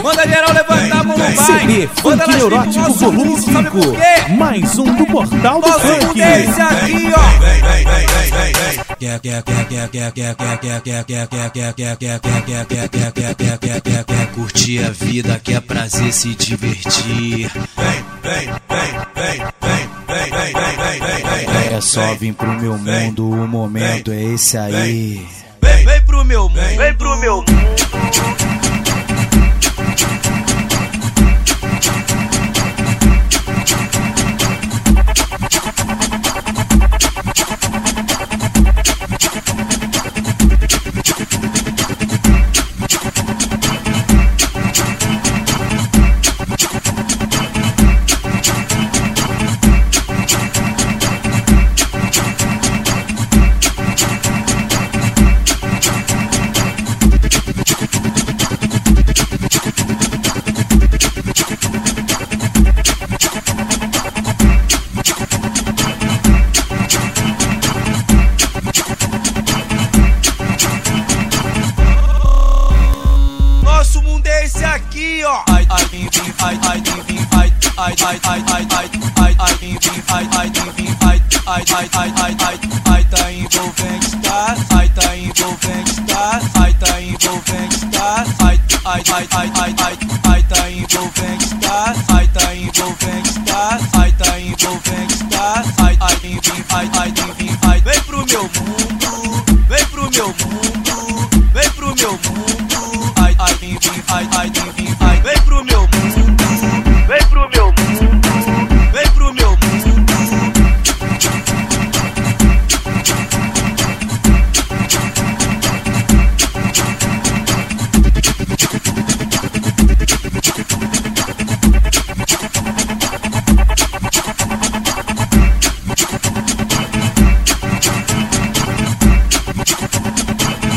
Manda geral levantar a mão no baile. CD Funk Neurótico Volume 5. Mais um do Portal do Funk. Esse aqui, ó. Quer curtir a vida, quer prazer, se divertir. É só vir pro meu mundo, o momento é esse aí. Vem pro meu mundo, vem pro meu mundo. Nosso mundo é esse aqui, ó. Ai, ai, vim, ai, ai, vim, ai, ai, ai, ai, ai, ai, ai, vim, ai, ai, vim, ai, ai, ai, ai, ai, ai, tá envolvente, tá? Ai, tá envolvente, tá? Ai, tá envolvente, tá? Ai, ai, ai, ai, ai, ai, ai, tá envolvente, tá? Ai, tá envolvente, tá? Ai, tá envolvente, tá? Ai, ai, vim, ai, ai, vim, ai, vem pro meu mundo, vem pro meu mundo, vem pro meu mundo. Ai, ai, vim, ai, ai, vim, ai, vem pro meu